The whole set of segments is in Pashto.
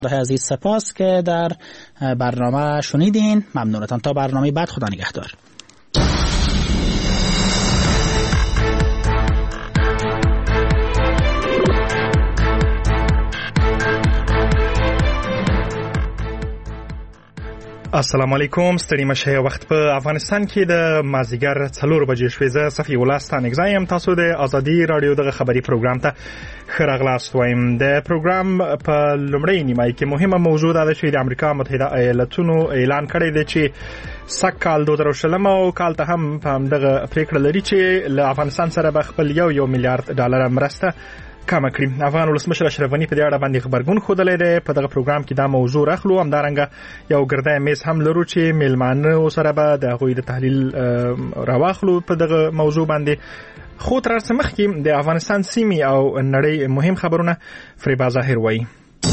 عزیز سپاس که در برنامه شنیدین. ممنونتان. تا برنامه بعد، خدا نگهدار. السلام علیکم. ستړي مشه. وخت په افغانستان کې د مازیګر 4 بجې شوې. زه صفي ولستان اگزایم. تاسو د ازادي رادیو دغه خبري پروګرام ته خراغلاست وایم. د پروګرام په لومړی نیمه کې مهمه موضوع ده چې د امریکا متحده ایالاتونو اعلان کړی دی چې سکهال 2020 او کال ته هم دغه پریکړه لري چې له افغانستان سره به خپل 1 میلیارډ ډالر مرسته کم کړي. افغان ولسمشر اشرف غنی په دې اړه باندې خبرګون خوده دی. په دغه پروګرام کې دا موضوع راخلو. همدارنګه یو ګردای میز هم لرو چې میلمانه سره به د غوی د تحلیل راواخلو په دغه موضوع باندې. خو تر څه مخکې د افغانستان سیمې او نړۍ مهم خبرونه فریبا ظاهر وایي.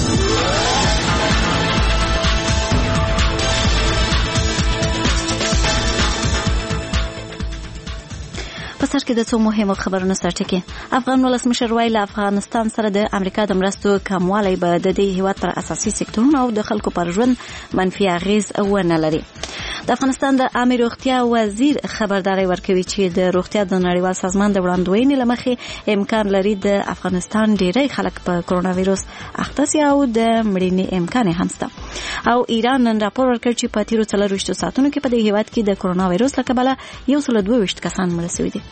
په سر کې د څو مهمو خبرونو سرټکی. افغان ولسمشر وایي له افغانستان سره د امریکا د مرستو کموالی به د دې هیواد پر اساسي سکتورونو او د خلکو پر ژوند منفي اغیز ونه لري. د افغانستان د عامه روغتیا وزیر خبرداري ورکوي چې د روغتیا د نړیوال سازمان د وړاندوینې لمخې امکان لري د افغانستان ډیری خلک په کرونا وایروس اخته شي او د مړینې امکان هم شته. او ایران نن راپور ورکړ چې په تیرو 24 ساعتونو کې په دې هیواد کې د کرونا وایروس له کبله 122 کسان مړه شوي دي.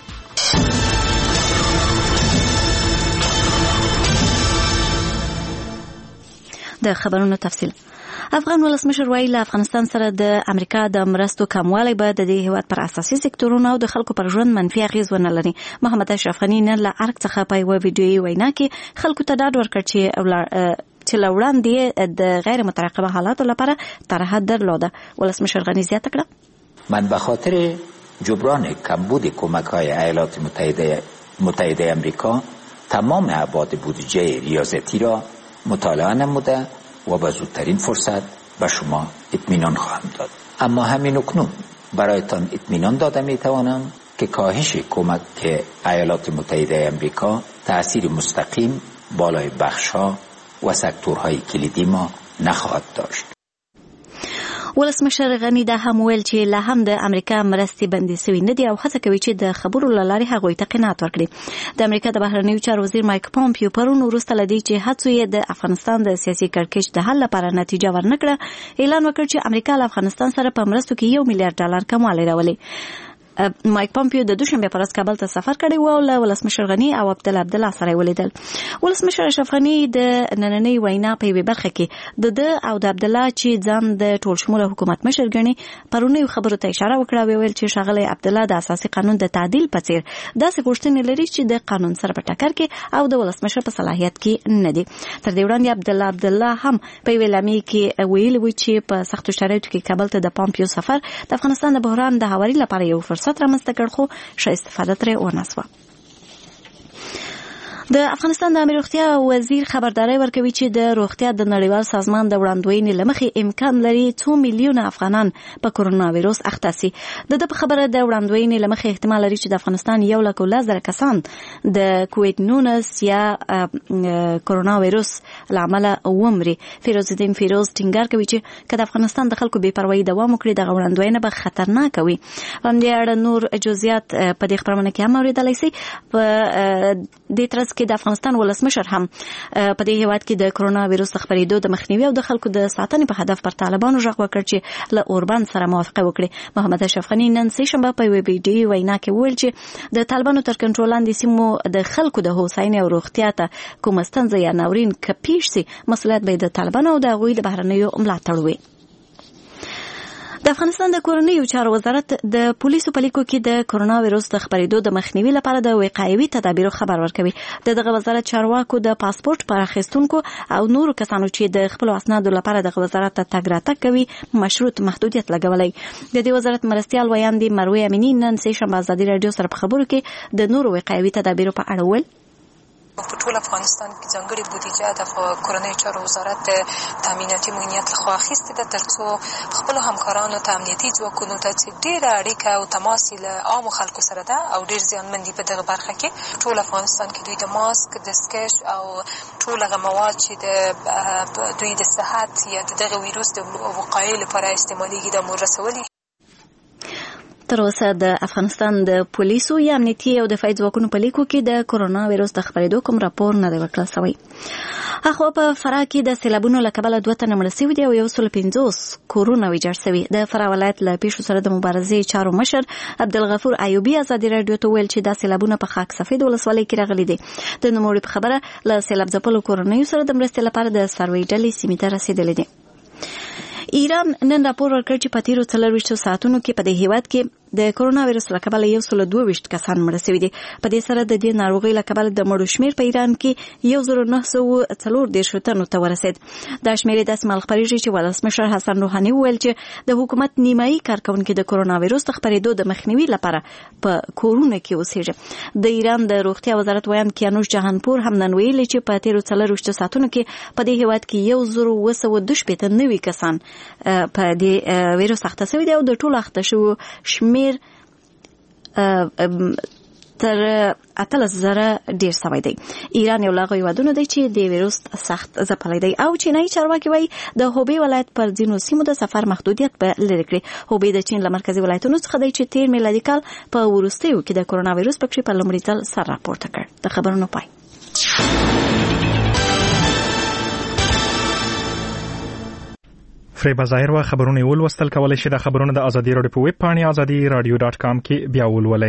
د خبرونو تفصیل. افغان ولسمشر وایي له افغانستان سره د امریکا د مرستو کموالی به د دې هیواد پر اساسي سکتورونو او د خلکو پر ژوند منفي اغیز ونه لري. محمد اشرف غنی نن له ارګ څخه په یو ویډیويي وینا کې خلکو ته ډاډ ورکړ چې لوړاندې د غیر مترقبه حالاتو لپاره طرح درلوده. ولسمشر غنی زیاته کړه: من به خاطر جبران کمبود کمک‌های ایالات متحده آمریکا تمام ابعاد بودجه ریاضتی را مطالعه نموده و به زودترین فرصت به شما اطمینان خواهم داد. اما همین اکنون برایتان اطمینان داده میتوانم که کاهش کمک ایالات متحده آمریکا تأثیر مستقیم بالای بخش‌ها و سکتورهای کلیدی ما نخواهد داشت. ولسمشر غنی دا هم ویل چې لا هم د امریکا مرستې بندي شوې نه دي او هڅه کوي چې د خبرو له لارې هغوی ته قناعت ورکړي. د امریکا د بهرنیو چارو وزیر مایک پومپیو پرون وروسته لدی چې هڅو یې د افغانستان د سیاسي کړکېچ د حل لپاره نتیجه ورنکړه، اعلان وکړ چې امریکا له افغانستان سره په مرستو کې 1 میلیارډ ډالر کموالی راولي. مایک پومپیو د دوشنبه پر ورځ کابل ته سفر کړی و او له ولسمشر غنی او عبدالله سره ولیدل. ولسمشر اشرف غنی د نننۍ وینا په یوه برخه کې د او د عبدالله چې ځان د ټول شموله حکومت مشر ګڼي پرونی خبرو ته اشاره وکړه. ویل چې ښاغلی عبدالله د اساسي قانون د تعدیل په څیر داسې غوښتنې لري چې د قانون سره په ټکر کې او د ولسمشر په صلاحیت کې نه دي. تر دې وړاندې عبدالله هم په یوه اعلامیه کې ویلي و چې په سختو شرایطو کې کابل ته د پومپیو سفر د افغانستان د بحران د هواري لپاره یو فرصت رامنځته کړ، خو ښه استفاده ترې ونه سوه. د افغانستان د عامه روغتیا وزیر خبرداري ورکوي چې د روغتیا د نړیوال سازمان د وړاندوینې لمخې امکان لري 2 میلیونه افغانان په کرونا وایروس اخته شي. د خبره د وړاندوینې لمخې احتمال لري چې د افغانستان 1,10,000 کسان د کووید-19 یا کرونا وایروس لامل ومري. فیروز الدین فیروز ټینګار کوي چې کله افغانستان د خلکو بې پروايي دوام وکړي د وړاندوینه به خطرناک وي. هم دې اړه نور جزئیات په دې خبرونه کې هم اوریدلای شي. په دې ترڅ کې د افغانستان ولسمشر هم په دې هیواد کې د کرونا وایروس خبرېدو د مخنیوي او د خلکو د ساتنې په هدف پر طالبانو ژغ وکړ چې له اوربان سره موافقه وکړي. محمد اشرف غنی نن سه شنبه په یوه ویډیويي وینا کې ویل چې د طالبانو تر کنټرول لاندې سیمو د خلکو د هوساینې او روغتیا ته کوم ستونزه یا ناورین کپیش سي مسؤلیت به د طالبانو او د غوی د بهرنیو ملاتړ وي. د افغانستان د کورنیو چارو وزارت د پولیسو په لیکو کې د کرونا وایروس د خبرېدو د مخنیوي لپاره د وقایوي تدابیرو خبر ورکوي. دغه وزارت چارواکو د پاسپورت پر اخیستونکو او نورو کسانو چې د خپل اسنادو لپاره د وزارت ته تګ راتګ کوي مشروط محدودیت لګولای. د دې وزارت مرستيال ویاندې مروه امینی نن سه شنبه ازادي رادیو سره په خبرو کې د نورو وقایوي تدابیرو په اړه ویل: په ټول افغانستان کې ځانګړې بودیجه د کورنۍ چارو وزارت د تامیناتي امنیت لخوا اخیستې ده ترڅو خپلو همکارانو ته امنیتي ځواکونو ته چې ډېره اړیکه او تماس له عامو خلکو سره ده او ډېر زیانمن دي په دغه برخه کې ټول افغانستان کې دوی د ماسک دستکش او ټول هغه مواد چې د دوی د صحت یا د دغه ویروس د وقایې لپاره استعمالیږي د مور رسولي. تر اوسه د افغانستان د پولیسو یا امنیتي او دفاعي ځواکونو په لیکو کې د کرونا وایرس د خپرېدو کوم راپور نه دی ورکړل شوی. اخوا په فراه کې د سیلابونو له کبله 2 تنه مړه شوي دي او 150 کورونه ویجاړ شوي. د فراه ولایت له پیښو سره د مبارزې چارو مشر عبدالغفور ایوبي ازادي راډیو ته ویل چې دا سیلابونه په خاک سفید ولسوالۍ کې راغلي دي. د نوموړي په خبره له سیلاب ځپلو کورنیو سره د مرستې لپاره د سروې ډلې سیمې ته رسېدلې دي. ایران نن راپور ورکړ چې په تیرو 24 ساعتونو کې په دې هیواد کې د کرونا وایرس له کبله 122 کسان مړه شوي دي. په دې سره د دې ناروغۍ له کبله د مړو شمېر په ایران کې 1940 تنو ته ورسېد. دا شمېر داسې مال خپرېږي چې ولسمشر حسن روحاني وویل چې د حکومت نیمایي کارکونکي د کرونا وایرس د خپرېدو د مخنیوي لپاره په کورونو کې اوسېږي. د ایران د روغتیا وزارت ویان کیانوش جهانپور هم نن ویلي چې په تیرو 24 ساعتونو کې په دې هیواد کې 1212 نوي کسان په دې وایرس اخته شوي دي او د ټولو اخته شوو شمېر تر 18,000 ډیر شوی دی. ایران یو له هغو هیوادونو دی چې د ویروس سخت ځپلی دی او چینایي چارواکي وایي د هوبې ولایت پر ځینو سیمو د سفر محدودیت به لرې کړي. هوبې د چین له مرکزي ولایتونو څخه دی چې 13 میلادي کال په وروستیو کې د کرونا ویروس پکې په لومړي ځل سر راپورته کړ. د خبرونو پای. فریبا ظاهر و خبرونه ولوستل. کولای شئ د خبرونو د ازادي راډیو په ویب پاڼې azadi.radio.com کې بیا ولولئ.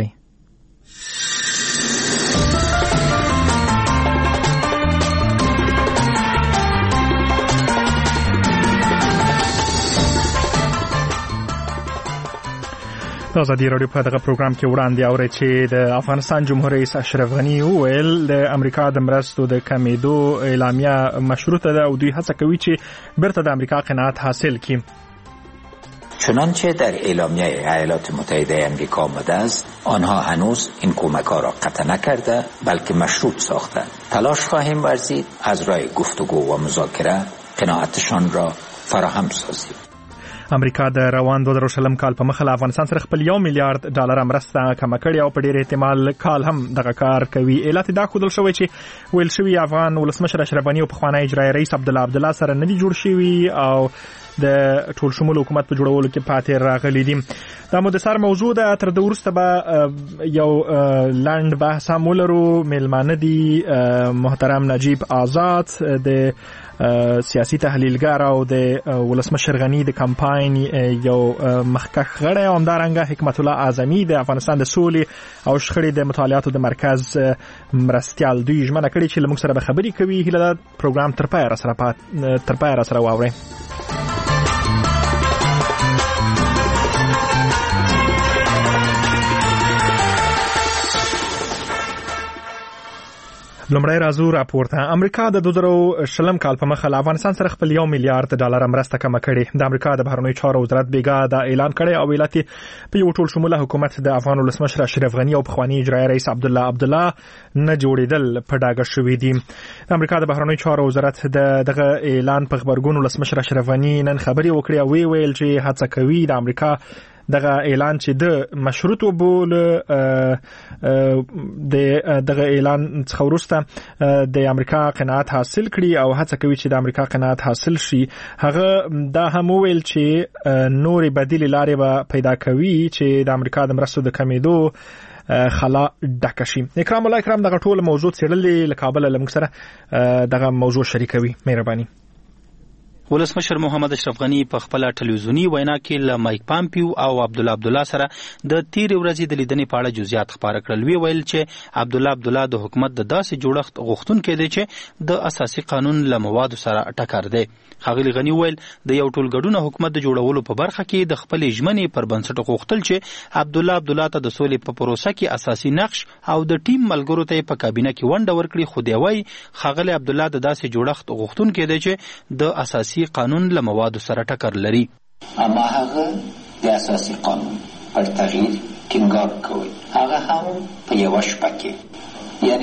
د ازادي راډیو په دغه پروګرام کې وړاندې اورئ چې د افغانستان جمهور رئیس اشرف غني وویل د امریکا د مرستو د کمیدو اعلامیه مشروطه ده او دوی هڅه کوي چې بیرته د امریکا قناعت حاصل کړي. چنانچه در اعلامیه ایالات متحده امریکا آمده است آنها هنوز این کمک‌ها را قطع نکرده بلکه مشروط ساخته. تلاش خواهیم ورزید از راه گفتگو و مذاکره قناعتشان را فراهم سازیم. امریکا د روان 2020 کال په مخه له افغانستان سره خپل $1 میلیارډ مرسته کم کړې او په ډېر احتمال کال هم دغه کار کوي. اعلان دا ښودل شوی چې ویل شوی افغان ولسمشر اشرف غني او پخوانی اجرایي رئیس عبدالله سره نه دي جوړ شوي او د ټول شمول حکومت په جوړولو کې پاتې راغلي دي. دا مو د سر موضوع ده. تر د وروسته به یو لاند بحث هم ولرو. میلمانه دي محترم نجیب آزاد د سیاسي تحلیلګر او د ولسمشر غني د کمپاین یو مخکښ غړی او همدارنګه حکمت الله اعظمي د افغانستان د سولې او شخړې د مطالعاتو د مرکز مرستیال. دوی ژمنه کړې چې له موږ سره به خبرې کوي. هیله ده پروګرام تر پایه راسره واورئ. لومړی راځو راپورته. امریکا د 2020 کال په مخه له افغانستان سره خپل $1 میلیارډ مرسته کم کړې. د امریکا د بهرنیو چارو وزارت بیګا دا اعلان کړی او ویل چې په یو ټول شموله حکومت د افغان ولسمشر اشرف غني او پخوانی اجرایي رئیس عبدالله نه جوړېدل په ډاګه شوي دي. د امریکا د بهرنیو چارو وزارت دغه اعلان په خبرګون ولسمشر اشرف غني نن خبري وکړې او ویل چې هڅه کوي د امریکا دغه اعلان چې د مشروط وبول دغه اعلان څخه وروسته د امریکا قناعت حاصل کړي او هڅه کوي چې د امریکا قناعت حاصل شي. هغه دا هم ویل چې نورې بدیلې لارې به پیدا کوي چې د امریکا د مرستو د کمیدو خلا ډکه شي. اکرام الله اکرام دغه ټول موضوع څېړلې له کابل له موږ سره دغه موضوع شریکوي. مهرباني. ولسمشر محمد اشرف غني په خپل ټلویزیونی وینا کې له مایک پامپیو او عبدالله سره د تیر ورځې د لیدنې په اړه جزئیات خبره کړل. ویل چې عبدالله د حکومت د داسې جوړښت غوښتونکی دی چې د اساسي قانون له موادو سره ټکر دی. ښاغلي غني ویل د یو ټولګډونه حکومت د جوړولو په برخه کې د خپل ژمنې پر بنسټ غوښتل چې عبدالله ته د سولې په پروسه کې اساسي نقش او د ټیم ملګرو ته په کابینه کې ونډه ورکړي. خو دی وایي ښاغلي عبدالله د داسې جوړښت غوښتونکی دی چې د اساسي قانون له موادو سره ټکر لري. اما هغه د اساسي قانون پر تغییر ټینګار کوي. هغه هم په یو شپه کې یعنی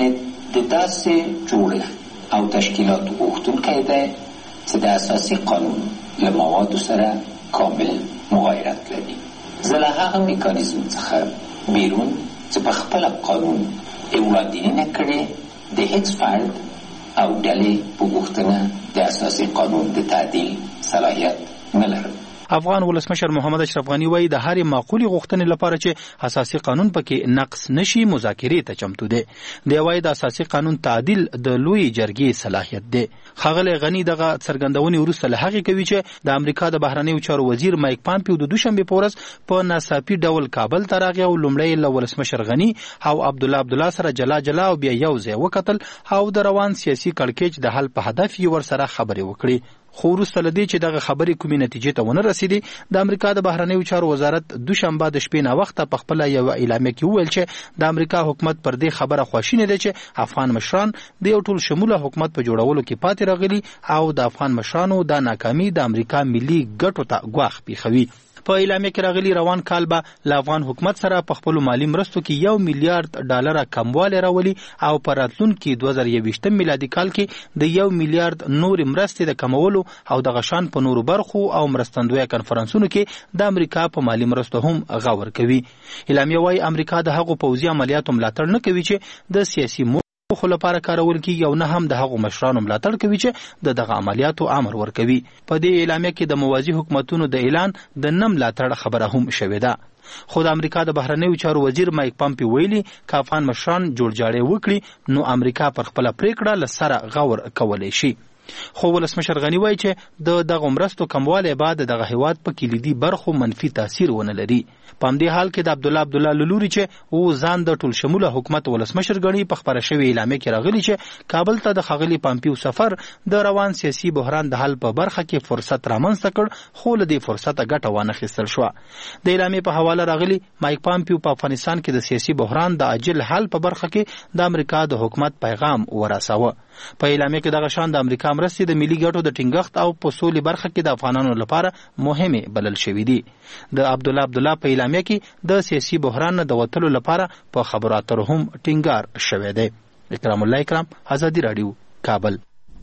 د داسې جوړښت او تشکیلاتو غوښتونکی دی چې د اساسي قانون له موادو سره کامل مغایرت لري. زه له هغه میکانیزم څخه بیرون چې په خپله قانون وړاندینه نه کړې د هیڅ فرد او ډلې په غوښتنه د اساسي قانون د تعدیل صلاحیت نه لرم. افغان ولسمشر محمد اشرف غنی وایي د هرې معقولې غوښتنې لپاره چې اساسي قانون پکې نقص نشي مذاکرې ته چمتو دی. دی وایي د اساسي قانون تعدیل د لوی جرګې صلاحیت دی. ښاغلی غنی دغه څرګندونې وروسته له هغې کوي چې د امریکا د بهرنیو چارو وزیر مایک پامپیو د دوشنبې په ورځ په ناڅاپي ډول کابل ته راغی او لومړی له ولسمشر غنی او عبدالله سره جلا جلا او بیا یو ځای وکتل او د روان سیاسي کړکېچ د حل په هدف یې ورسره خبرې وکړي. خو وروسته له دې چې دغه خبرې کومې نتیجې ته ونه رسېدې، د امریکا د بهرنیو چارو وزارت دوشنبه د شپې ناوخته په خپله یوه اعلامیه کې وویل چې د امریکا حکومت پر دې خبره خواشینی دی چې افغان مشران د یو ټول شموله حکومت په جوړولو کې پاتې راغلي او د افغان مشرانو دا ناکامي د امریکا ملي ګټو ته ګواښ پیښوي. په اعلامیه کې راغلي روان کال به له افغان حکومت سره په خپلو مالي مرستو کې $1 میلیارډ کموالی راولي او په راتلونکي 2021 میلادي کال کې د $1 میلیارډ نورې مرستې د کمولو او د غشان په نورو برخو او مرستندویه کنفرانسونو کې د امریکا په مالي مرستو هم غور کوي. اعلامیه وایي امریکا د هغو پوځي عملیاتو ملاتړ نه کوي چې د سیاسي خو لپاره کارول کېږي او نه هم د هغو مشرانو ملاتړ کوي چې د دغه عملیاتو امر ورکوي. په دې اعلامیه کې د موازي حکومتونو د اعلان د نه ملاتړ خبره هم شوې ده. خو د امریکا د بهرنیو چارو وزیر مایک پامپیو ویلي که افغان مشران جوړجاړی وکړي نو امریکا پر خپله پریکړه له سره غور کولی شي. خو ولسمشر غنی وایي چې د دغه مرستو کموالی بعد دغه هیواد په کلیدي برخو منفي تاثیر ونه لري. په همدې حال کې د عبدالله له لوري چې او ځان د ټول شموله حکومت ولسمشر ګڼي په خپره شوې اعلامیه کې راغلي چې کابل ته د ښاغلي پامپیو سفر د روان سیاسي بحران د حل په برخه کې فرصت رامنځته کړ خو له دې فرصته ګټه وانخیستل شوه. د اعلامیې په حواله راغلي مایک پامپیو په افغانستان کې د سیاسي بحران د عاجل حل په برخه کې د امریکا د حکومت پیغام ورساوه. په اعلامیه کې دغه شان د امریکا مرستې د ملي ګټو د ټینګښت او په سولې برخه کې د افغانانو لپاره مهمې بلل شوې دي. د عبدالله په اعلامیه کې د سیاسي بحران نه د وتلو لپاره په خبرو اترو هم ټینګار شوی دی. اکرام الله اکرام، ازادي رادیو، کابل.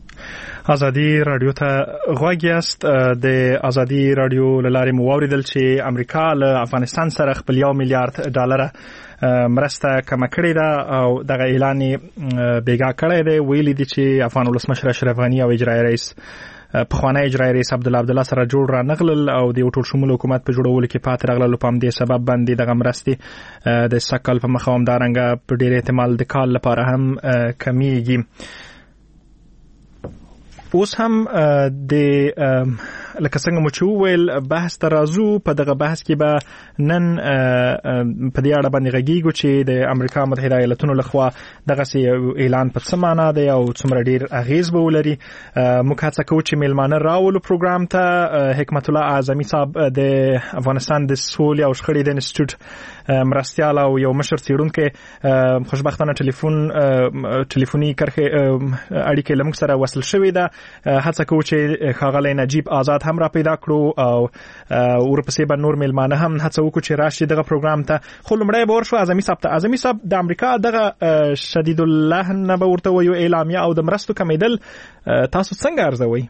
ازادي رادیو ته غوږ یاست. د ازادي رادیو له لارې مو واورېدل چې امریکا له افغانستان سره خپل $1 میلیارډ مرسته کمه کړې ده او دغه اعلان بیګا کړی دی. ویلي دي چې افغان ولسمشر اشرف غني او اجرایي رئیس پخوانی اجرایي رئیس عبدالله سره جوړ را نغلل او د یو ټول شموله حکومت په جوړولو کې پاتې راغلل. په همدې سبب باندې دغه مرستې د سږ په مخه همدارنګه په ډېر احتمال د کال لپاره هم کمیږي. اوس هم د لکه څنګه مو چې وویل بحث ته راځو. په دغه بحث کې به نن په دې اړه باندې غږیږو چې د امریکا متحده ایالتونو لخوا دغسې اعلان په څه معنا دی او څومره ډېر اغیز به ولري. موږ هڅه کوو چې میلمانه راولو پروګرام ته. حکمت الله اعظمي صاحب د افغانستان د سولې او شخړې د انسټیټیوټ مرستیال او یو مشر څېړونکی خوشبختانه ټلیفوني اړیکې له موږ سره وصل شوې ده. هڅه کوو چې ښاغلی نجیب آزاد هم را پیدا کړو او ورپسې به نور میلمانه هم هڅه وکړو چې راشي دغه پروګرام ته. خو لومړی به ورشو اعظمي صاحب ته. اعظمي صاحب، د امریکا دغه شدید اللحن نه به ورته وایو اعلامیه او د مرستو کمیدل تاسو څنګه ارزوئ؟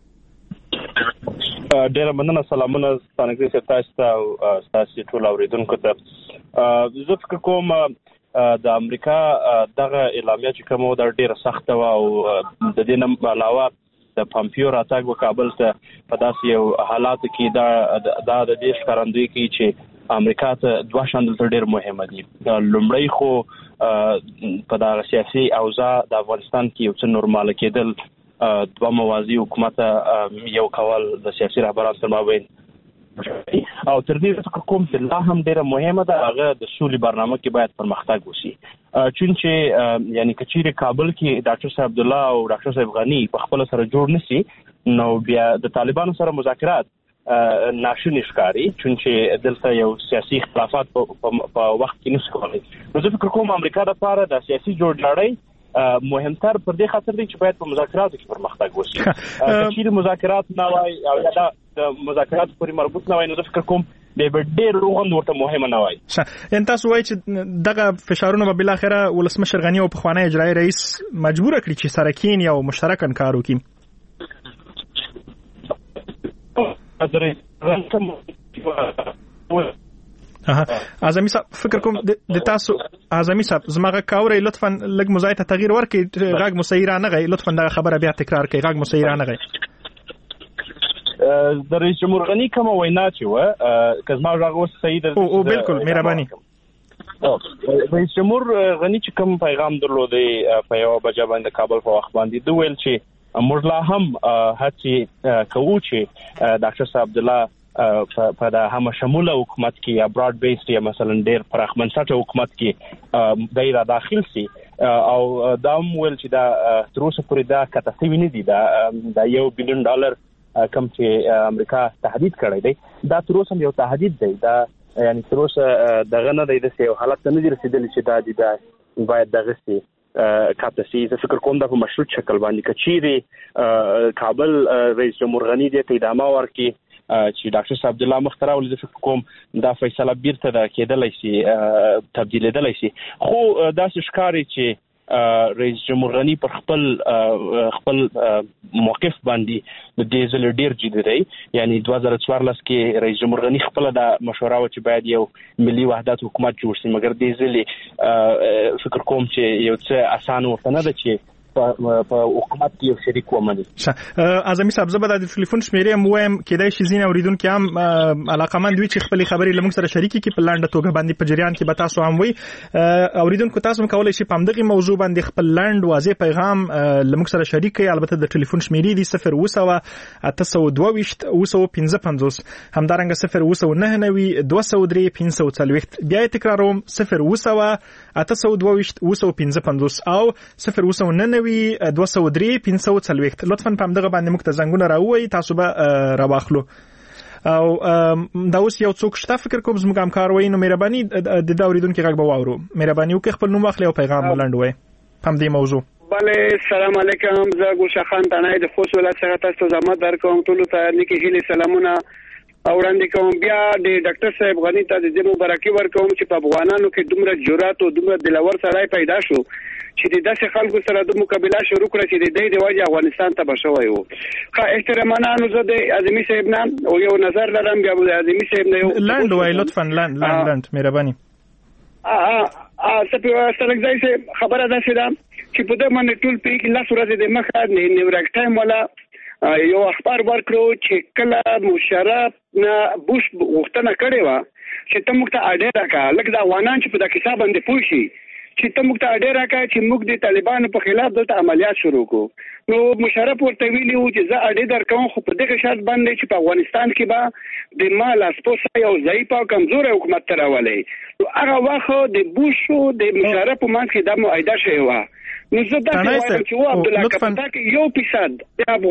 ډیره مننه. سلامونه ستانګري صاحب تاسو ته او تاسو ټول اوریدونکو ته. زه فکر کوم د امریکا دغه اعلامیه چې کومه ده ډیره سخته وه او د دې نه علاوه د پامپیو راتګ و کابل ته په داسې یو حالاتو کې دا د دې ښکارندویي کوي چې امریکا ته دوه شیان دلته ډېر مهمه دي. لومړی خو په دغه سیاسي اوضاع د افغانستان کې یو څه نورماله کېدل، دوه موازي حکومت یو کول د سیاسي رهبرانو تر مابین، او تر دې فکر کوم چې لا هم ډیره مهمه ده هغه د سولې برنامه کې باید پرمختګ وشي. چونچې یعنی کچېرې کابل کې ډاکټر صاحب عبدالله او ډاکټر صاحب غني په خپل سره جوړ نشي نو بیا د طالبانو سره مذاکرات ناشوني ښکاري، چونچې دلته یو سیاسي اختلافات په وخت کې نشي کولای. نو زه فکر کوم امریکا لپاره د سیاسي جوړجاړی مهمتر پر دې خاطر دی چې باید په مذاکراتو کې پرمختګ وشي. چې مذاکرات نه وای او یا د مذاکرات پورې مربوط نه وای نو زه فکر کوم به ډېر روغند ورته مهمه نه وای. ان تاسو وایي چې دغه فشارونه به بل اخره ولسمشر غنی او پخوانی اجرایي رئیس مجبور کړي چې سره کین یا مشترکاً کار وکړي. اعظمي صاحب فکر کوم د تاسو اعظمي صاحب زماغه کاوري لطفا لږ مزای ته تغییر ورکړئ غږ مسیره نه غي لطفا دا خبره بیا تکرار کړئ غږ مسیره نه غي. د رئیس جمهور غنی کوم وینا چې و کزما راغو صحیح ده او بالکل مهرباني. رئیس جمهور غنی چې کوم پیغام درلودې په یو بجه باندې کابل په وخت باندې دوه ویل چې موږ لا هم هڅه کوو چې ډاکټر صاحب عبدالله په د هم شموله حکومت کې یا براډ بیسډ یا مثلا ډېر پراخ منسټه حکومت کې دایره داخل سي او دا ویل چې دا تر اوسه پورې دا کتاسي نه دي دا $1 بلین کم چې امریکا تهدید کړی دی دا تر اوسه یو تهدید دی دا یعنی تر اوسه دغه نه دی د یو حالت نه دی رسیدلی چې دا باید دغه سي کاپتاسي زه فکر کوم دا په مشروط شکل باندې کچيري کابل رئیس جمهور غنی دې ته ادامه ورکړي چې ډاکټر صاحب عبدالله مختار ولې زه فکر کوم دا فیصله بیرته دا کېدلی شي تبدیلېدلی شي خو داسې ښکاري چې رئیس جمهور غنی پر خپل موقف باندې د دې ځل ډیر جدي دی یعنی 2014 کې رئیس جمهور غنی خپل د مشوره و چې باید یو ملي وحدت حکومت جوړ شي مګر دې ځل فکر کوم چې یو څه اسانه ورته نه ده چې په حکومت کې یو شریک ومني. اعظمي صاحب زبر د ټلیفون شمیرې هم وایم کېدای شي ځین اوریدونکو هم علاقمند وي چې خپل خبرې لمږ سره شریکي کې په لاندې توګه باندې په جریان کې به تاسو هم وي اوریدونکو تاسو هم کولای شي په همدغه موضوع باندې خپل لاند واضح پیغام لمږ سره شریک کړئ البته د ټلیفون شمیرې دي 0 همدارنګه 0 203 540 بیا تکراروم 0 او 0 203 540 لطفا په همدغه باندې موږ ته زنګونه راووي تاسو به راواخلو او دا اوس یو څوک شته فکر کوم زموږ همکار وای نو مهرباني د دا اوریدونکو غږ به واورو مهرباني وکړئ خپل نوم واخلئ او پیغام ولاندوي په دې موضوع. بله سلام علیکم زه ګلشاه خان تنای د خوست ولایت څخه تاسو زحمت درکوم ټول ته نیکی هیله سلامونه وړاندې کوم بیا د ډاکټر صاحب غنی ته د مبارکي ورکوم چې په افغانانو کې دومره جرأت او دومره دلاور سړی پیدا شو چې د داسې خلکو سره د مقابله شروع کړه چې د دې د وجه افغانستان ته بشوي وو. ښه احتراماً زه د اعظمي صاحب نام او یو نظر لرم بیا د اعظمي صاحب نه یو لاند وای لطفا لاند مهرباني سلګځای صاحب خبره ده چې په دې باندې ټول پیک لاس ورځې د مخه نیویارک ټایم ولا یو اخبار ورکړو چې کله مشرف نه بوش غوښتنه کړې و چې ته موږ ته اډه راکا لکه دا وانان چې په دا کیسه باندې پوه شي چې ته موږ ته اډه راکا چې موږ د طالبانو په خلاف دلته عملیات شروع کو نو مشرف ورته ویلي و چې زه اډه درکوم خو په دغه شرط باندې چې په افغانستان کې به د مال اسپوسه یو ضعیف او کمزور حکومت تراولي نو هغه وخت د بوش او د مشرف په منځ کې د معاهده شوی و نو زه دا وایم چې و عبدالله کپتاک 1% د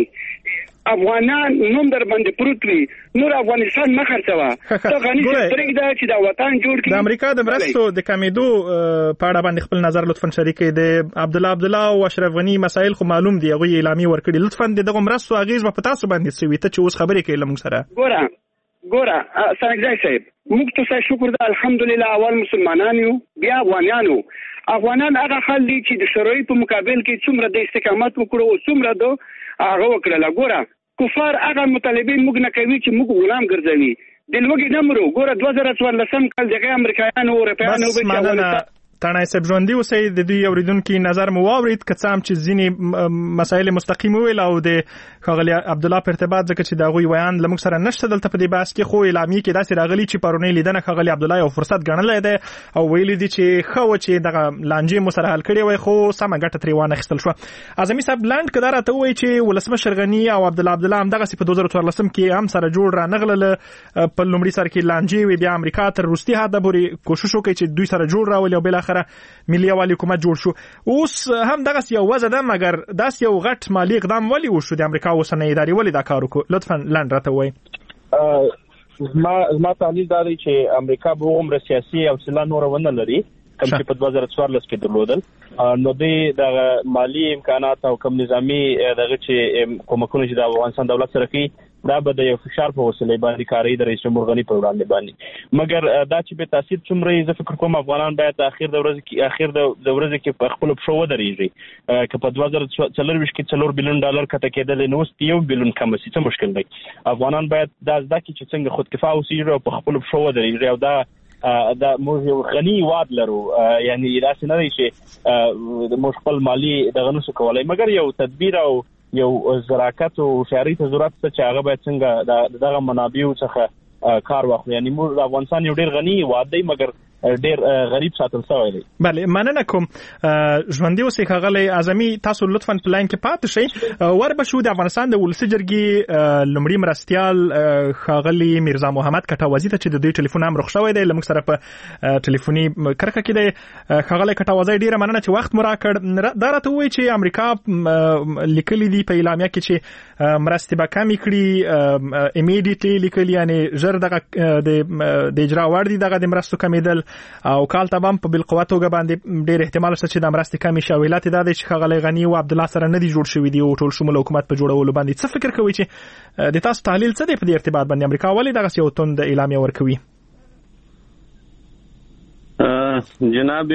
افغانان نوم در باندې پروت وي نور افغانستان نه خرڅوا ته غني سترګ دا چې دا وطن جوړ کړي. د امریکا د مرستو د کمیدو په اړه باندې خپل نظر لطفا شریک کړئ د عبدالله او اشرف غنی مسائل خو معلوم دي هغه اعلامیه ورکړي لطفا دغه مرستو اغیز په تاسو باندې سوي ته چې اوس خبرې کوي لمږ سره ګوره سنګځای صاحب موږ ته شکر ده الحمدلله اول مسلمانان یو بیا افغانان هغه خل دي چې د شرعي په مقابل کې څومره د استقامت وکړو او څومره دو هغه وکړه ګوره کفار هغه مطالبین موږ نه کوي چې موږ غلام ګرځوي د لوګي نمرو ګوره 2014 کال دغه امریکایانو او اروپایانو به تانای صاحب ژوندۍ اوسئ د دوی اوریدونکو نظر مو واورید که څه هم چې ځینې مسایل مستقیم ویل او د ښاغلي عبدالله په ارتباط ځکه چې د هغوی ویان لمږ سره نشته دلته په دې بحث کې خو اعلامیې کې داسې راغلي چې پرونی لیدنه ښاغلي عبدالله یو فرصت ګڼلی دی او ویلي دي چې ښه وه چې دغه لانجې مو سره حل کړې وای خو سمه ګټه ترې وانخیستل شوه. اعظمي صاحب لاند که دا راته ووایي چې ولسمشر غني او عبدالله همدغسې په 2014 کې هم سره جوړ رانغلل په لومړي سر کې لانجې وي بیا امریکا تر وروستي حده پورې کوشش وکړي چې دوی سره جوړ راولي او بالاخره ملي یوالي حکومت جوړ شو اوس هم دغه یو وضع ده مګر داس یو غټ مالی اقدام ولی وشو د امریکا اوسنۍ ادارې ولی دا کار وکړو لطفا لاند راته وایي. ما تعلیل دا دی چې امریکا به عمر سیاسي او سلا نور ونه لري کوم چې په 2014 کې درلودل. نو د مالی امکانات او کوم نظامی دغه چې کومکونه چې د افغانستان دولت سره کوي دا به د یو فشار په وسیله باندې کاری د رئیس جمهور غنی په وړاندې باندې، مګر دا چې به تاثیر څومره زه فکر کوم افغانان باید اخر د ورځې کې په خپل پښو ودرېږي. که په 2024 کې $4 بلیون کته کېدل نو $1 بلیون کم شي څه مشکل دی. افغانان باید دا زده کړي چې څنګه خودکفا اوسېږي او په خپل پښو ودرېږي، او دا موږ یو غنی واد لرو، یعنی داسې نه دی چې موږ خپل مالی دغه نشو کولای، مګر یو تدبیر او یو زراعت او هوښیارۍ ته ضرورت شته چې هغه باید څنګه دغه منابعو څخه کار واخلي. یعنی موږ د افغانستان یو ډېر غنی واد دی مګر ډېر غریب ساتل شوی دی. بله، مننه کوم. ژوندي اوسئ ښاغلی اعظمي، تاسو لطفا په لاین کې پاتې شئ. وربشو د افغانستان د ولسي جرګې لومړي مرستیال ښاغلي میرزا محمد کټاوازي ته چې د دوی ټلیفون هم رخ شوی دی، له موږ سره په ټلیفوني کرښه کې دی. ښاغلی کټاوازي ډېره مننه چې وخت مو راکړ. دا راته ووایي چې امریکا لیکلي دي په اعلامیه کې چې مرستې به کمې کړي، امیډیټلی لیکلي، یعنې ژر دغه د اجرا وړ دي دغه د مرستو کمېدل، او کال ته هم په بالقوه توګه باندې ډېر احتمال شته چې د مرستې کمې شي. او علت دا دی چې ښاغلی غني او عبدالله سره نه دي جوړ شوي دي او ټول شموله حکومت په جوړولو باندې. څه فکر کوئ چې د تاسو تحلیل څه دی په دې ارتباط باندې؟ امریکا ولې دغسې یو توند اعلامیه ورکوي؟ جناب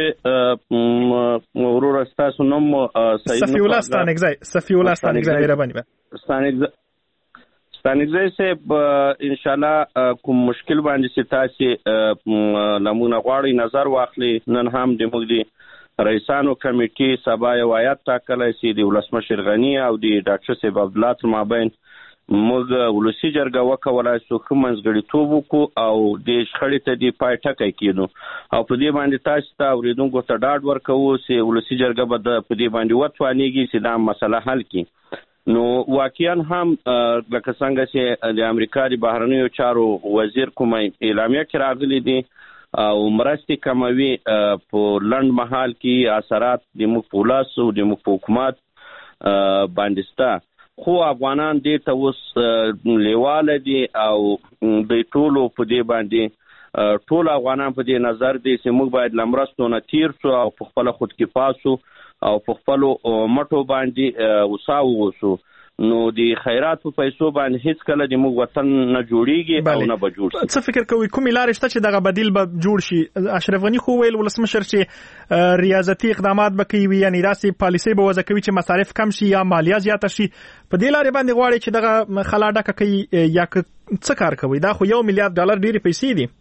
ورور ستاسو نوم صفی الله ستانکزی مهرباني ستانکزی صاحب، ان شاء الله کوم مشکل باندې چې تاسو لمونه غواړئ نظر واخلي، نن هم د موږ د رئیسانو کمیټې سبا یو آیات ټاکلی چې د ولسمشر غني او د ډاکټر صاحب عبدالله تر مابین موږ ولسي جرګه وکولای شو ښه منځګړیتوب وکړو او د شخړې ته د پای ټکی کېدو، او په دې باندې تاسو ته اورېدونکو ته ډاډ ورکوو چې ولسي جرګه به په دې باندې وتوانېږي چې دا مسله حل کړي. نو واقعا هم لکه څنګه چې د امریکا د بهرنیو چارو وزیر کومه اعلامیه کې راغلي دي او مرستې کموي، په لنډ مهال کې اثرات د موږ په لاس او د موږ په حکومت باندې شته، خو افغانان دې ته اوس لیواله دي او د ټولو په دې باندې ټول افغانان په دې نظر دي چې موږ باید له مرستو نه تیر شو او په خپله خودکفا شو او په خپلو مټو باندې وسا ووسو. نو د خیرات په پیسو باندې هیڅ کله د موږ وطن نه جوړیږي او نه به جوړ شي. څه فکر کوئ کومې لارې شته چې دغه بدیل به جوړ شي؟ اشرف غني خو ویل ولسمشر چې ریاضتي اقدامات به کوي، یعنی داسې پالیسۍ به وضع کوي چې مصارف کم شي یا مالیه زیاته شي. په دې لارې باندې غواړي چې دغه خلا ډکه کوي یا څه کار کوي؟ دا خو $1 میلیارډ ډېرې پیسې دي.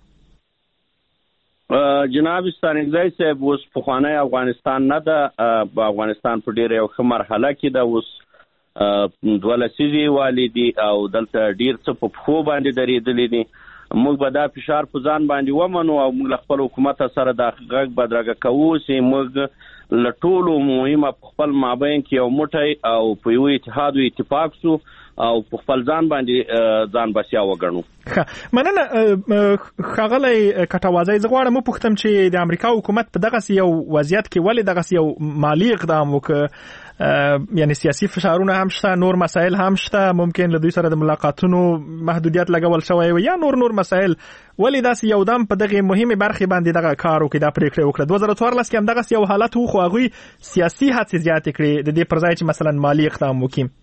جناب ستانکزی صاحب، اوس پخوانی افغانستان نه ده، په افغانستان په ډېره یو ښه مرحله کې ده. اوس 2 لسیزې والي دي او دلته ډېر څه په پښو باندې درېدلي دي. موږ به دا فشار په ځان باندې ومنو او موږ له خپل حکومت سره دا غږ بدرګه کوو چې موږ له ټولو مهمه په خپل مابین کې یو موټی او په یو اتحاد او اتفاق شو او په خپل ځان باندې ځان بسیا وګڼو. مننه ښاغلی کټاوازی. زه غواړم وپوښتم چې د امریکا حکومت په دغسې یو وضعیت کې ولې دغسې یو مالي اقدام وکړ؟ یعنی سیاسي فشارونه هم شته، نور مسایل هم شته، ممکن له دوی سره د ملاقاتونو محدودیت لګول شوی وي یا نور مسایل، ولې داسې یو دم په دغه مهمه برخه باندې دغه کار وکړي، دا پریکړه وکړه؟ 2014 کې هم دغه یو حالت وو، خو هغوی سیاسي هڅې زیاتې کړې د دې پر ځای چې مثلا مالي اقدام وکړي.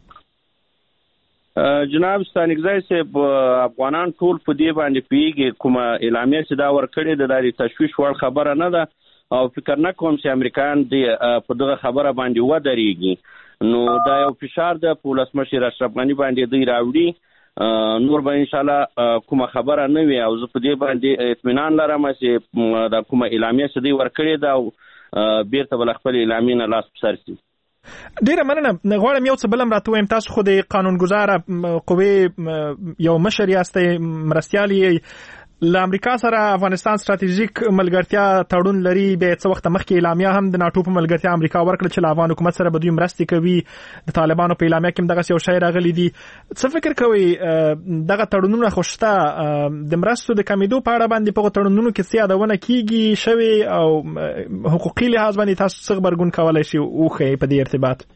جناب ستانکزی صاحب، افغانان ټول په دې باندې پیږي، کومه اعلامیه چې دا ورکړې ده د تشویش وړ خبره نه ده او فکر نه کوم چې امریکایان په دغه خبره باندې ودرېږي. نو دا یو فشار ده په ولسمشر اشرف غني باندې دوی راوړي، نور به انشاءالله کومه خبره نه وي او زه په دې باندې اطمینان لرم چې دا کومه اعلامیه چې دوی ورکړې ده او بیرته به له خپل اعلامیې نه لاس په سر شي. ډیره مننه. غواړم یو څه بل هم راته ووایم، تاسو خو د قانونګذاره قوې یو مشر یاستئ، مرستیال یې. له امریکا سره افغانستان ستراتیژیک ملګرتیا تړون لري، بیا څه وخت مخکې اعلامیه هم د ناټو په ملګرتیا امریکا ورکړه چې له افغان حکومت سره به دوی مرستې کوي. د طالبانو په اعلامیه کې هم دغسې یو شی راغلی دي. څه فکر کوئ دغه تړونونه خو شته، د مرستو د کمیدو په اړه باندې په هغو تړونونو کې څه یادونه کیږي شوې او حقوقي لحاظ باندې تاسو څه غبرګون کولی شي وښیئ په دې ارتباط؟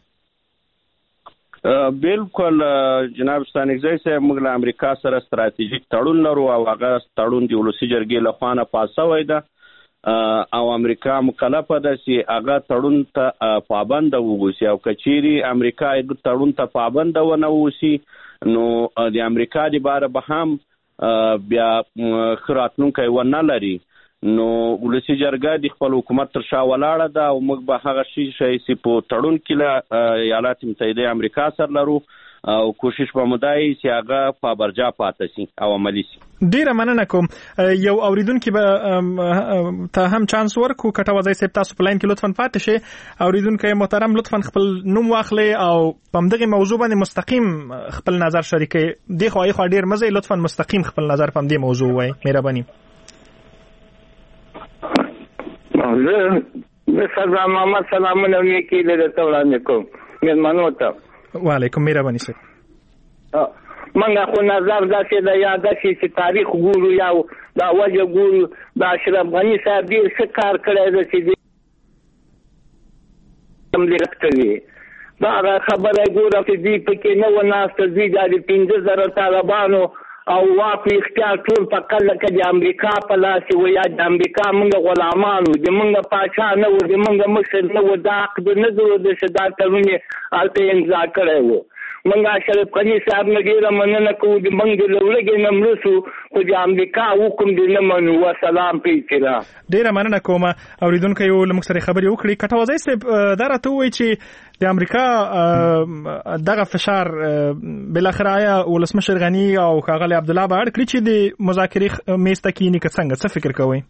بالکل جناب ستانکزی صاحب، موږ له امریکا سره ستراتیژیک تړون لرو او هغه تړون د ولسي جرګې له خوا نه پاس شوی ده او امریکا مکلفه ده چې هغه تړون ته پابند ووسی او کچيري امریکا تړون ته پابند ونه ووسی نو د امریکا د باره به هم بیا خراتونکو ونه لري نو ولسی جرګه د خپل حکومت تر شا ولاړه ده او موږ به هغه شی چې په تړون کې له ایالات متحده امریکا سره لرو او کوشش به مودای چې هغه په برجا پاتې شي او عملی شي. ډیره مننه کوم. یو اوریدونکو به ته هم چانس ورکو کټوازی سپ تاسو په لاین کې لطفا پاتې شئ. اوریدونکو محترم لطفا خپل نوم واخلئ او په دغه موضوع باندې مستقیم خپل نظر شریکئ. دی خو ډیر مزه لطفا مستقیم خپل نظر په دې موضوع وای مهرباني. زه سلام محمد سلامونه نیکی له تولانه کوم مېلمنو ته. وعلیکم مهرباني سر. منګه خو نظر داسې د یاد چې تاریخ ګورو یا دا وجه ګورو د اشرف غنی صاحب ډیر څه کار کړی دی چې هم لیکلي دا خبره ګوره چې دی پکې نه و ناسته دی د 15000 طالبانو او واقعي اختیار ټول په کله کې د امریکا په لاس و یا د امریکا موږ غلامانو د موږ پاچا نه و د موږ مشر نه و دا عقد نه و د شدت ترونه الته امضا کړی و. موږ اشرف غنی صاحب نه ډیره مننه کوو د موږ لورګې نمرسو خو د امریکا حکم دی نه منو. والسلام پیچرا. ډیره مننه کوم. اوریدونکو یو لمک سره خبرې وکړي. کټوازی صاحب دا راته وایي چې د امریکا دغه فشار بل اخر آیا ولسمشر غنی او ښاغلی عبدالله به اړ کړي چې د مذاکرې میز ته کینی که څنګه څه فکر کوئ؟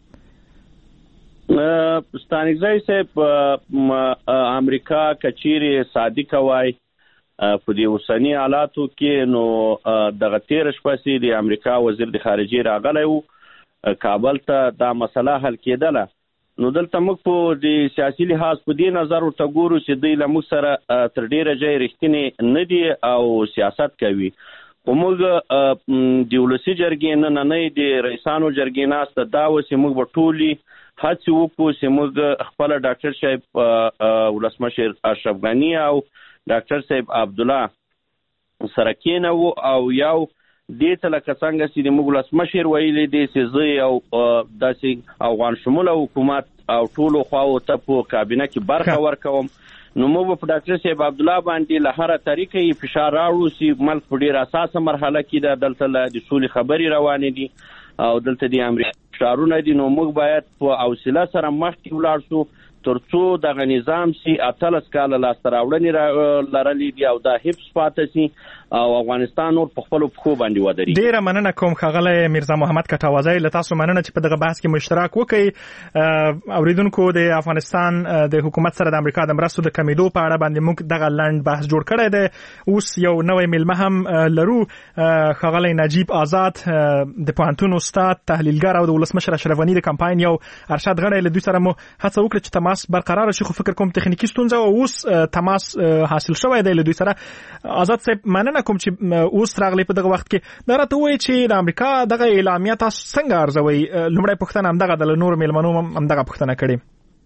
ستانګزی صاحب امریکا کچيري صادق وای په دې اوسنی حالاتو کې نو دغه تیر شپه د امریکا وزیر د خارجي راغلی وو کابل ته دا مسله حل کېدله. نو دلته موږ په د سیاسي لحاظ په دې نظر ورته ګورو چې دوی له موږ سره تر ډیره ځای رښتینې نه دي او سیاست کوي. خو موږ د ولسي جرګې نننۍ د رئیسانو جرګې ناسته دا و چې موږ به ټولې هڅې وکړو چې موږ خپله ډاکټر صاحب ولسمشر اشرف غني او ډاکټر صاحب عبدالله سره کېنوو او یو دې ته لکه څنګه چې د موږ ولسمشر ویلي دی چې زه یو داسې افغان شموله حکومت او ټولو خواو ته په کابینه کې برخه ورکوم نو موږ په ډاکټر صاحب عبدالله باندې له هره طریقې فشار راوړو چې ملک په ډېره اساسه مرحله کې ده. دلته د سولې خبرې روانې دي او دلته د امریکا فشارونه دي. نو موږ باید په حوصله سره مخکې ولاړ شو ترڅو دغه نظام سي 18 کاله لاسته راوړنې لرلې دي او دا حفظ پاتې سي او افغانستان نور په خپل پښو باندې ودرېږي. ډیره مننه کوم ښاغلی میرزا محمد کټوازی له تاسو مننه چې په دغه بحث کې مشترک وکړئ. اوریدونکو د افغانستان د حکومت سره د امریکا د مرستو د کمیدو په اړه باندې موږ دغه لنډ بحث جوړ کړی دی. اوس یو نوی میلمه هم لرو ښاغلی نجیب آزاد د پوهنتون استاد تحلیلګر او د ولسمشر اشرف غني د کمپاین یو ارشد غړی له دوی سره مو هڅه وکړه چې تماس برقرار شي خو فکر کوم تخنیکی ستونزه او اوس تماس حاصل شوی دی له دوی سره. آزاد صاحب مننه کوم چې اوس راغلی په دغه وخت کې. دا راته وایي چې د امریکا دغه اعلامیه تاسو څنګه ارزوئ؟ لومړی پوښتنه همدغه د نورو میلمنو همدغه پوښتنه کړې.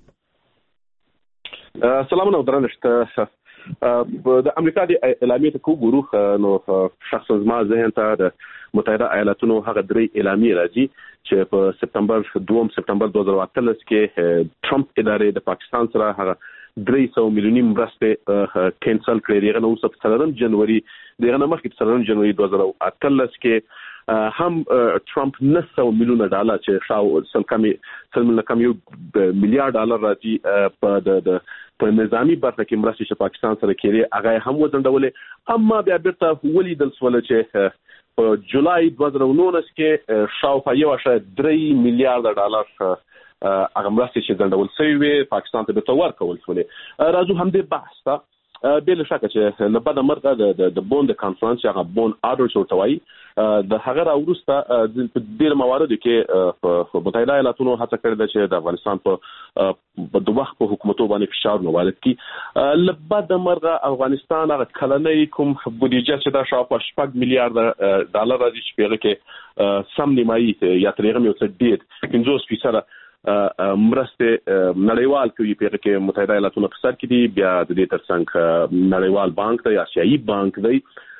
سلامونه درنښت. د امریکا د اعلامیې ته وګورو نو شخصا زما ذهن ته د متحده ایالاتونو هغه درې اعلامیې راځي چې په سپتمبر 2018 کې ټرمپ ادارې د پاکستان سره هغه 300 میلیونی مرستې کینسل کړې. دغه نو په 3 جنوري دغه مخکې 3 جنوري 2018 کې هم ټرمپ 900 میلیونه ډالر چې شاو سل کم یو میلیارډ ډالر راځي په نظامی برخه کې مرستې چې پاکستان سره کړي هغه هم وزندولې. اما بیا بیرته ولیدل سول چې په جولای 2019 کې شاوخوا 1.3 میلیارډ ډالر هغه مرستې چې ځنډول شوې وې پاکستان ته به ورکول شولې. راځو همدې بحث ته بل شکه چې له بعد مرګه د بوند کانفرنس هغه بوند آرډر شوتوي د هغه راوروسته په ډېر مواردو کې په متحده ایالاتونو هڅه کړې ده چې د افغانستان په د وخت په حکومتو باندې فشار وارد کړي. له بعد مرګه افغانستان هغه کلنۍ کوم بودیجه چې دا شاوخوا 6 میلیارډ ډالر راځي چې په هغه کې سم نیمایي یا تقریبا یو څه ډېر 50% مرسته نړیوال کوي په کې متحده ایالاتونو په سر کې دي. بیا د دې ترڅنګ نړیوال بانک دی آسیایي بانک دی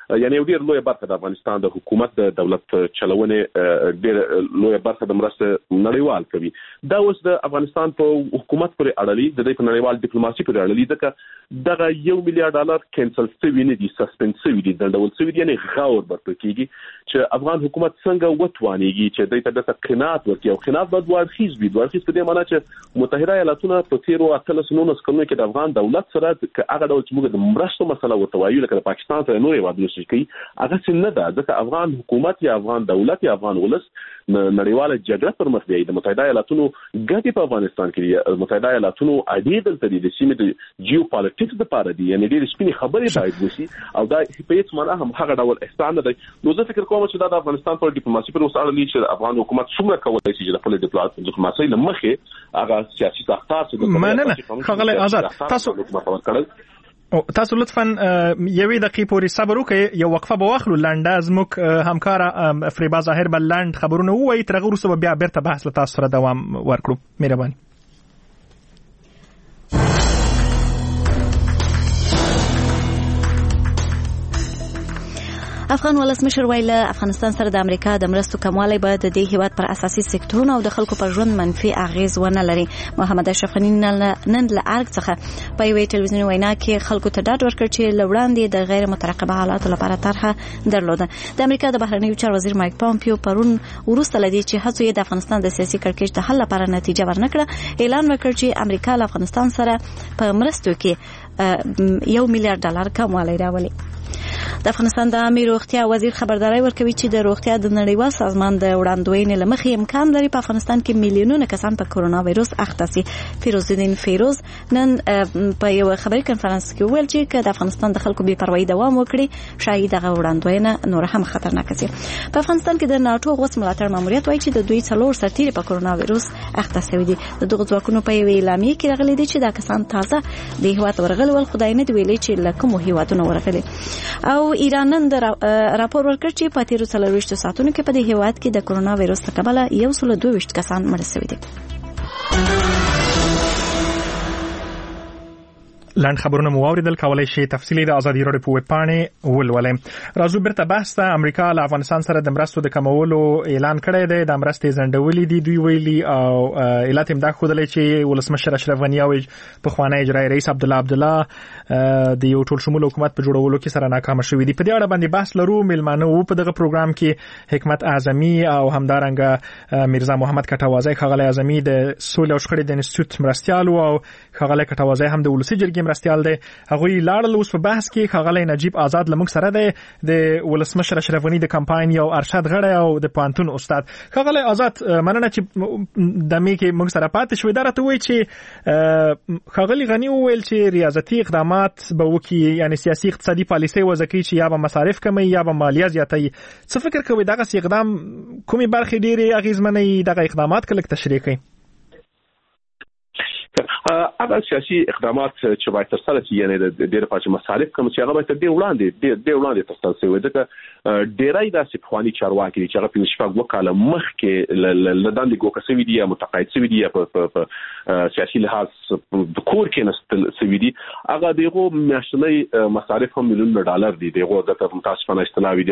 یعنی ډیر لوی برخه د افغانستان د حکومت د دولت چلونې ډیر لوی برخه د مرسته نړیوال کوي. دا اوس د افغانستان په حکومت پورې اړه لري، د نړیوال ډیپلوماسي پورې اړه لري، ځکه دغه $1 میلیارډ کینسل شوی نه دي، سسپند شوی دي، د ډول شوی دي، یعنی غور برته کیږي چې افغان حکومت څنګه وتوانیږي چې د دې قناعت ورکړي او قناعت باید ورخیز وي. ورخیز په دې معنی چې متحده ایالاتونه په تیرو 19 کلونو کې د افغان دولت سره هغه ډول چې موږ د مرستو مسله ورته وایو لکه د پاکستان سره نورې وعدې شي کوي، هغه څه نه ده، ځکه افغان حکومت یا افغان دولت یا افغان ولس نړیواله جګړه پر مخ بیايي. د متحده ایالاتونو ګټې په افغانستان کې دي، متحده ایالاتونو اړې دلته دي، د سیمې د جیو پالیټکس لپاره دي، یعنی ډېر سپینې خبرې باید وشي او دا په هیڅ معنی هم هغه ډول احسان نه دی. نو زه فکر کوم چې دا د افغانستان پر ډیپلوماسي پر وسایل لري چې افغان حکومت څومره کولی شي چې د خپل ډیپلوماسي له مخې هغه سیاسي ساختار چې مننه خغلی آزاد. تاسو لطفاً یوې دقیقې پورې صبر وکړئ، یو وقفه به واخلو لنډه. زموږ همکاره فریبا ظاهر به لنډ خبرونه ووایي، تر هغه وروسته به بیا بیرته بحث له تاسو سره دوام ورکړو. مهرباني. افغان ولسمشر ویل افغانستان سره د امریکا د مرستو کموالی باید د دې هیواد پر اساسي سکتورونو او د خلکو پر ژوند منفي اغیز ونه لري. محمد اشرف غني نن له ارګ څخه په یوې ټلویزیوني وینا کې خلکو ته ډاډ ورکړ چې له وړاندې د غیر مترقبه حالاتو لپاره طرحه درلوده. د امریکا د بهرنیو چارو وزیر مایک پامپیو پرون وروسته لدی چې هڅو یې د افغانستان د سیاسي کړکېچ د حل لپاره نتیجه ورنکړه، اعلان وکړ چې امریکا له افغانستان سره په مرستو کې $1 میلیارډ کموالی راولي. د افغانستان د عامه روغتیا وزیر خبرداري ورکوي چې د روغتیا د نړیوال سازمان د وړاندوینې لمخې امکان لري په افغانستان کې میلیونونه کسان په کرونا وایروس اخته شي. فیروز الدین فیروز نن په یو خبري کانفرنس کې ویل چې د افغانستان د خلکو بې پروايي دوام وکړي شاید دغه وړاندوینه نور هم خطرناک شي. په افغانستان کې د ناتو غوښ ملاتړ ماموریت وایي چې د دوی 4 سرتیري په کرونا وایروس اخته شوي دي. د دغه ځواکونو په یوې اعلامیه کې راغلي دي چې دا کسان تازه د هیواد ورغلي ول، خدای نه دی ویلي چې له کومو هیوادونو ورغلي. او ایران نن راپور ورکړ چې په تیرو 24 ساعتونو کې په دې هیواد کې د کرونا وایروس له کبله 122 کسان مړه شوي دي. لاند خبرونه مو اوریدل، کولای شئ تفصیلی د ازادي راډیو په ویب پاڼه ولولئ. راځو بیرته بحث ته. امریکا له افغانستان سره د مرستو د کمولو اعلان کړی دی، د مرستې ځنډولې دي دوی ویلي، او علت هم دا ښودلی چې ولسمشر اشرف غني او پخوانی اجرایي رئیس عبدالله د یو ټول شمول حکومت په جوړولو کې سره ناکامه شوي دي. په دې اړه باندې بحث لرو. میلمانه وو په دغه پروګرام کې حکمت اعظمي او همدارنګه میرزا محمد کټوازی، ښاغلی اعظمي د سولې او شخړې د انسټیټیوټ مرستیال او ښاغلی کټوازی هم د ولسي جرګې مرستیال دی. هغوی لاړل اوس په بحث کې. ښاغلی نجیب آزاد لمونږ سره دی، د ولسمشر اشرف غني د کمپاین یو ارشد غړی او د پوهنتون استاد. ښاغلی آزاد، مننه چې د مې کې موږ سره پاتې شوې. دا راته وایي چې ښاغلی غني وویل چې ریاضتي اقدامات به وکړي، یعنی سیاسي اقتصادي پالیسۍ وضع کوي چې یا به مصارف کموي یا به مالیه زیاتوي. څه فکر کوئ دغسې اقدام کومې برخې ډېرې اغېزمنوي؟ دغه اقدامات که لږ تشریح کړئ. هغه سیاسي اقدامات چې باید ترسره شي، یعنی د ډېر پاتې مصارف کوم چې هغه باید ډېر وړاندې ترسره شي، ځکه ډېری داسې پخواني چارواکي دي چې هغه 5 کاله مخکې له دندې ګوښه شوي دي یا متقاعد شوي دي یا په سیاسي لحاظ په کور کې نستل شوي دي. هغه دغه میاشتنی مصارف هم $1 میلیون دي، دغه د متاسفانه اصطلاحي